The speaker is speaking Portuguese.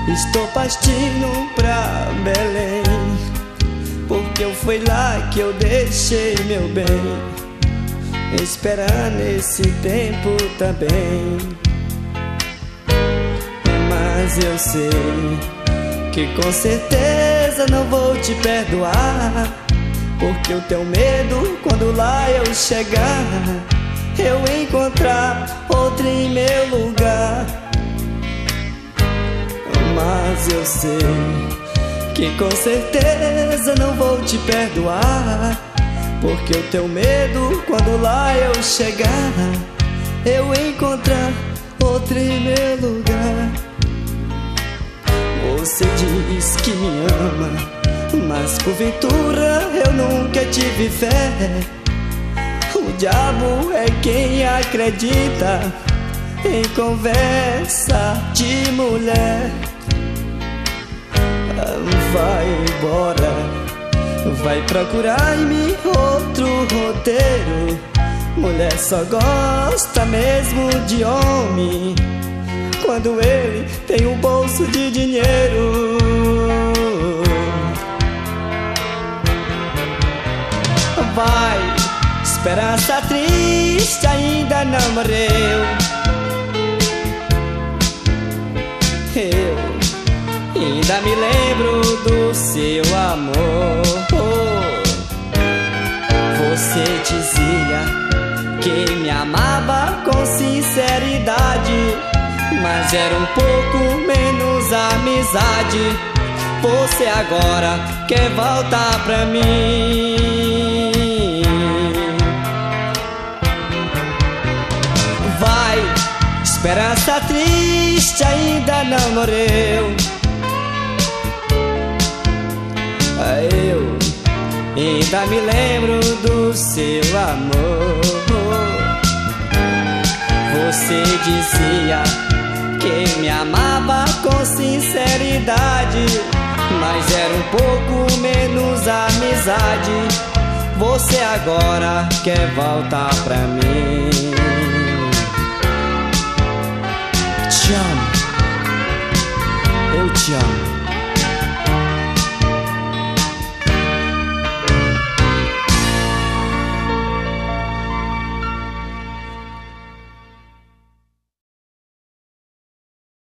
Estou partindo pra Belém, porque foi lá que eu deixei meu bem, esperando esse tempo também. Mas eu sei que com certeza não vou te perdoar, porque eu tenho medo quando lá eu chegar, eu encontrar outro em meu lugar. Mas eu sei que com certeza não vou te perdoar, porque eu tenho medo quando lá eu chegar, eu encontrar outro em meu lugar. Você diz que me ama, mas porventura eu nunca tive fé. O diabo é quem acredita em conversa de mulher. Vai embora, vai procurar em mim outro roteiro. Mulher só gosta mesmo de homem quando ele tem um bolso de dinheiro. Vai, esperança triste ainda não morreu. Eu ainda me lembro do seu amor. Você dizia que me amava com sinceridade, mas era um pouco menos amizade. Você agora quer voltar pra mim. Vai, esperança triste ainda não morreu. Eu ainda me lembro do seu amor. Você dizia que me amava com sinceridade, mas era um pouco menos amizade. Você agora quer voltar pra mim. Te amo, eu te amo.